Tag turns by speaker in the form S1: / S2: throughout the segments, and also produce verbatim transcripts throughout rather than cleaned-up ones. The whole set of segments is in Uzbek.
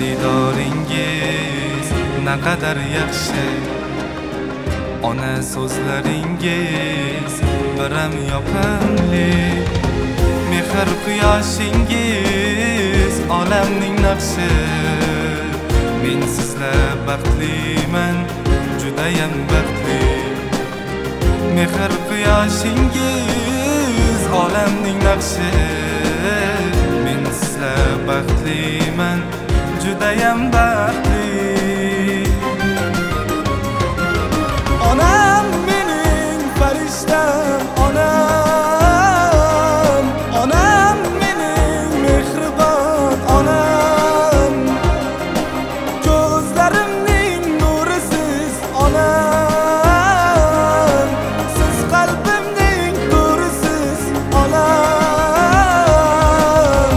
S1: Diydoringiz naqadar yaxshi, ona so'zlaringiz biram yoqimli. Mehr quyoshingiz olamning naqshi. Men sizlar baxtliman, judayam baxtli. Mehr quyoshingiz olamning naqshi. Men sizlar baxtliman, judayam baxtli. Onam mening farishtam, onam, onam mening mehribon onam. Ko'zlarimning nurisiz onam, siz qalbimning nurisiz onam.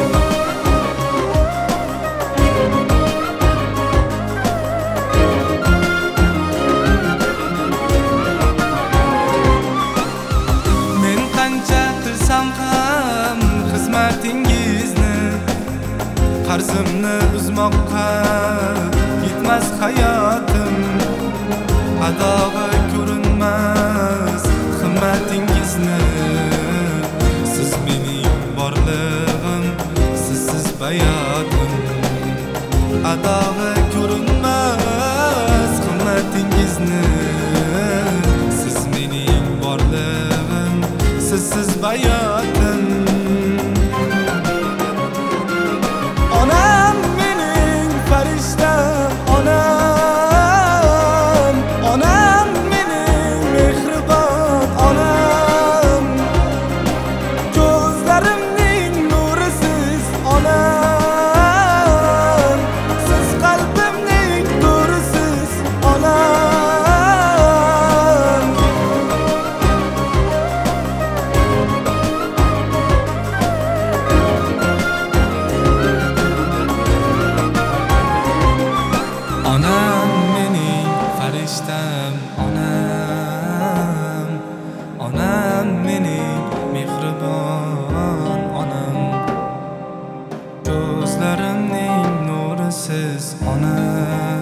S1: Men qancha qilsam ham xizmatingizni, qarzimni uzmoqqa yetmas hayotim. Adog'i ko'rinmas himmatingizni, siz mening borlig'im, sizsiz bayotim. Adog'i ko'rinmas himmatingizni, siz mening borlig'im, sizsiz bayotim. Onam mening farishtam, onam, onam mening mehribon onam. Ko'zlarimning nurisiz onam, siz qalbimning nurisiz onam. Onam mening farishtam, onam, onam mening mehribon onam. Ko'zlarimning nurisiz onam.